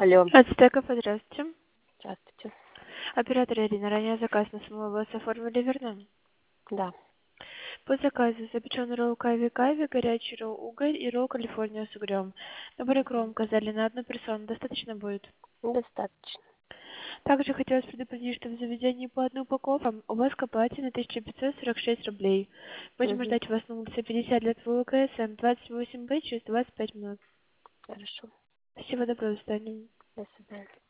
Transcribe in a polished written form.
Алло, От стеков, здравствуйте. здравствуйте. Оператор Ирина, ранее заказ на самого вас оформили, верно? Да, По заказу запеченный ролл кайви-кайви, горячий ролл уголь и ролл Калифорния с угрем. Набор икру указали на одну персону, достаточно будет. достаточно. Также хотелось предупредить, что в заведении по одной упаковке у вас копайте на 1546 рублей. Будем Угу, ждать вас на улице 50 лет ВЛКСМ, 28Б через 25 минут. хорошо. Всего доброго, до свидания. До свидания.